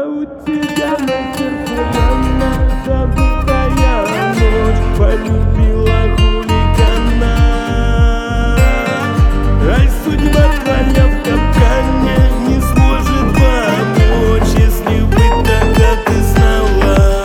А у тебя на сердце рана, забытая ночь, полюбила хулигана. Ай, судьба твоя в капкане, не сможет помочь, если бы тогда ты знала.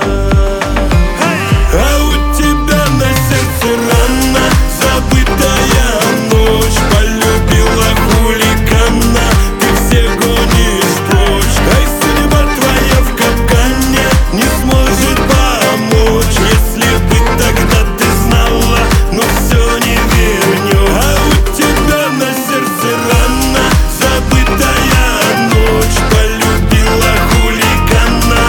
А у тебя на сердце рана, забытая ночь, полюбила хулигана. Ты всех гонишь прочь. Ай, судьба твоя в капкане, не сможет помочь, если бы тогда ты знала, но все не вернешь. А у тебя на сердце рана, забытая ночь, полюбила хулигана.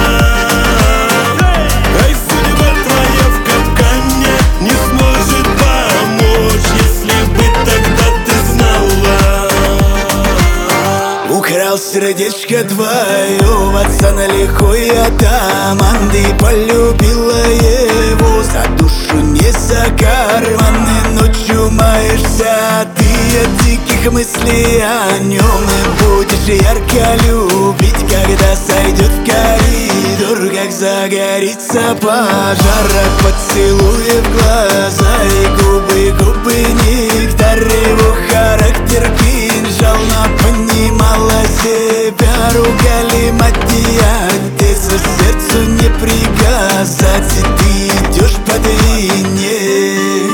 Ай, судьба твоя в капкане, не сможет помочь, если бы тогда ты знала. Украл сердечко твое, пацана лихой атаманды, полюбила его за душу, не за карманы. Ночью маешься ты от диких мыслей о нем, и будешь ярко любить, когда сойдет в коридор, как загорится пожар от поцелуя в глаза и губы нектар. Его характер кинжал, но понимала себя, ругали мать и отец, а сердцу не приказать, и ты идешь по длине.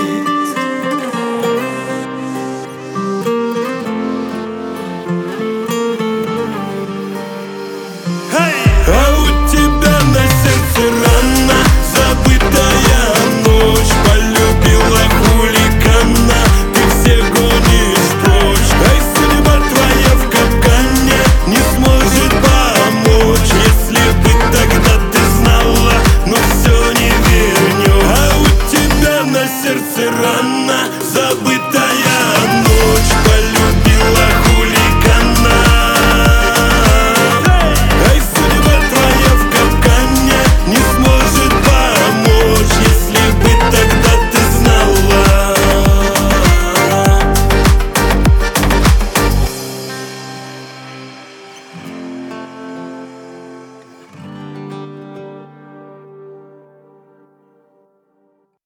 А у тебя на сердце рана, забытая ночь, полюбила хулигана. Ты всех гонишь прочь. Ай, судьба твоя в капкане, не сможет помочь, если бы тогда ты знала, но все не вернешь. А у тебя на сердце рана, забытая